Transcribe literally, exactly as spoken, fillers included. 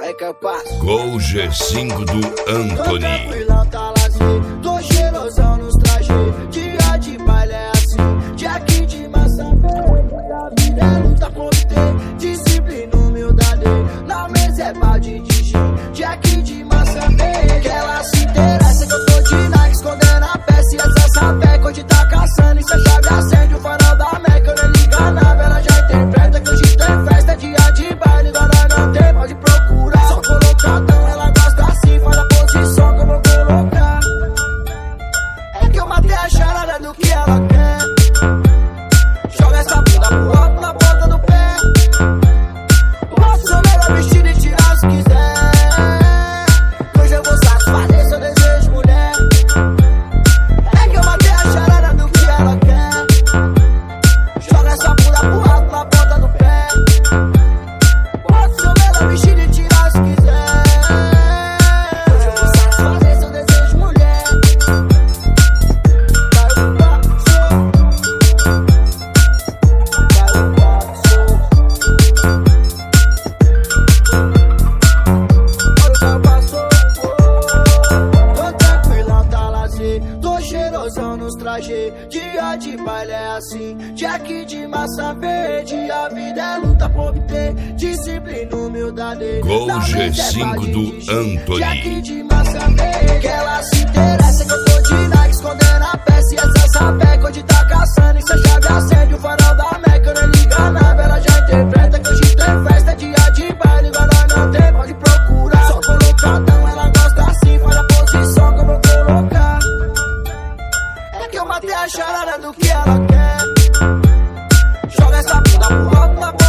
é capaz. Gol G cinco do Anthony. Tranquilão, tá lazer, tô cheirosão nos trajes. Dia de baile é assim, Jack de massa verde. A vida é luta por ter disciplina, humildade. Na mesa é balde de gin, Jack de massa verde. Que ela se interessa que eu tô de Nike, escondendo a peça. E essa sapeca onde tá caçando, e se a chave acende o farol da Meca. Eu nem liga nada, ela já interpreta que hoje tem festa. Dia de baile, igual nós não tem, pode procurar. Só colocadão, ela gosta assim, faz a posição que eu vou colocar. É que eu matei a charada do que ela quer. Joga essa bunda pro alto na ponta do pé. Posso ver ela vestida e tirar se quiser. Hoje eu vou satisfazer seu desejo, mulher. É que eu matei a charada do que ela quer. Joga essa bunda pro alto na ponta do pé. Posso ver ela vestida e tirar se quiser. Hoje eu vou satisfazer seu desejo, mulher. Tô cheirosão nos trajes, dia de baile é assim. Jack de massa verde, a vida é luta por obter disciplina, humildade. Gol G cinco do Anthony. Jack de massa verde, que ela se interessa que eu tô de Nike, escondendo a peça. E essa sapeca onde tá caçando, e se a chave acende o farol da Meca. Eu nem liga nada, ela já interpreta que hoje tem festa. Dia de baile, igual nós não tem, pode procurar. Só colocadão, ela gosta assim, faz a posição que eu vou colocar. É que eu matei a charada do que ela quer. Joga essa bunda pro alto na